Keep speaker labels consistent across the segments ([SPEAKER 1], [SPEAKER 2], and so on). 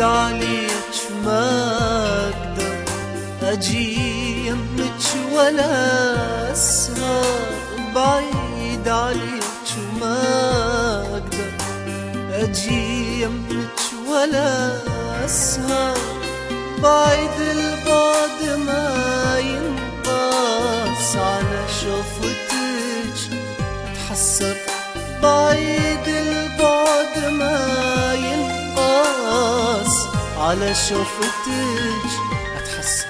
[SPEAKER 1] عليك ما اقدر اجي يمك ولا اسهر، بعيد عليك ما اقدر اجي يمك ولا اسهر، بعيد البعد ما ينقاس على شوفتك اتحسر، بعيد البعد ما ينقاس على شوفتك اتحسر.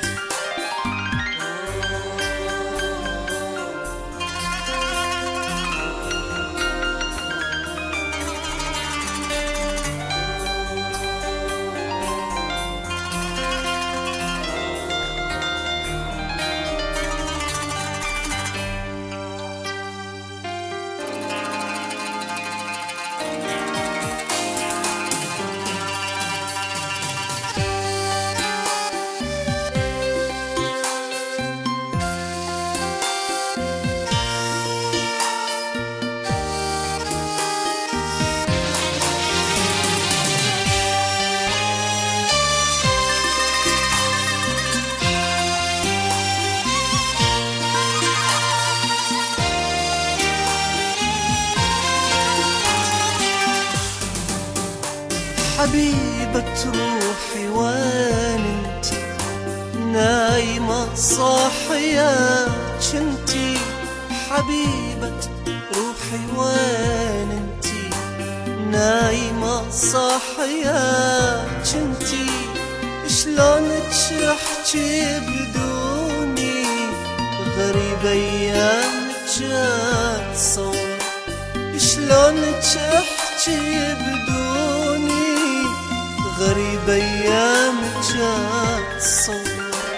[SPEAKER 1] حبيبة روحي وين انتي، نايمة صاحية جنتي، حبيبة روحي وين انتي، نايمة صاحية جنتي، شلونك احكي بدوني، غريبة ايامك اتصور، شلونك احكي بدوني، غريبة ايامك اتصور.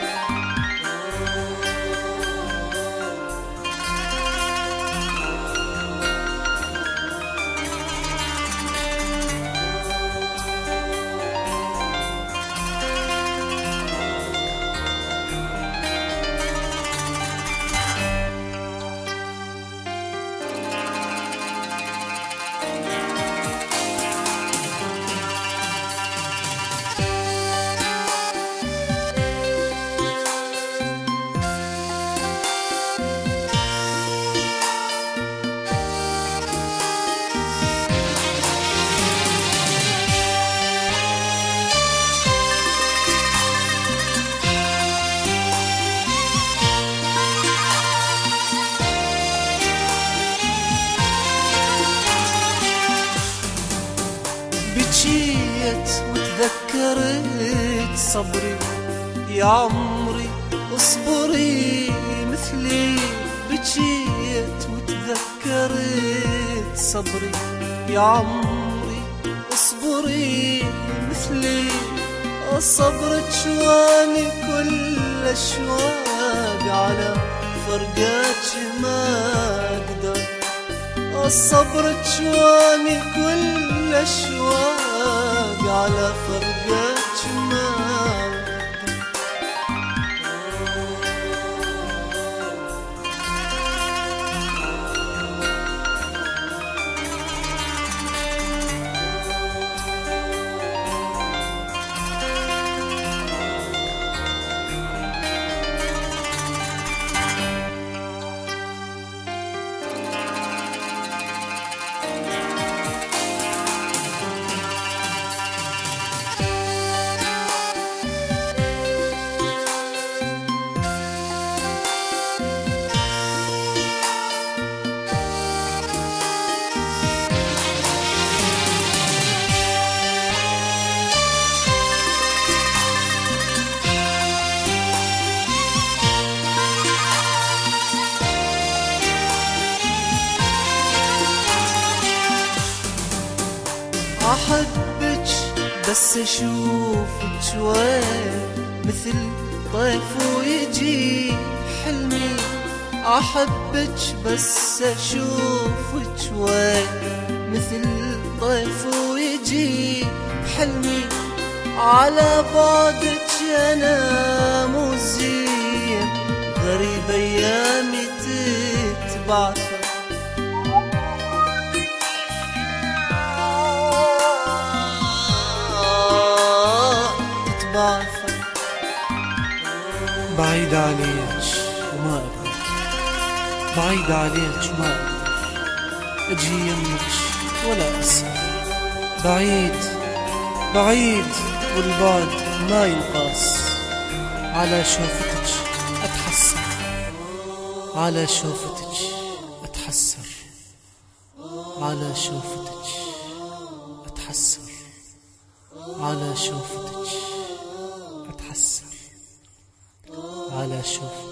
[SPEAKER 1] بكيت وتذكرت صبري يا عمري اصبري مثلي، بكيت وتذكرت صبري يا عمري اصبري مثلي، صبرك واني كل اشواق على فرقك ما اقدر، صبرك واني كل اشواق على فرقك ما أحبك بس أشوفك وين مثل طيف ويجي حلمي، أحبك بس أشوفك وين مثل طيف ويجي حلمي، على بعدك أنا مو زين، غريب أيامي تتبعثر. بعثر. بعيد عليك وما أقدر، بعيد عليك وما أقدر أجي يمك ولا أسهر. بعيد بعيد والبعد ما ينقاس، على شوفتك أتحسر، على شوفتك أتحسر، على شوفتك أتحسر، على شوفتك أتحسر، على شوفتك.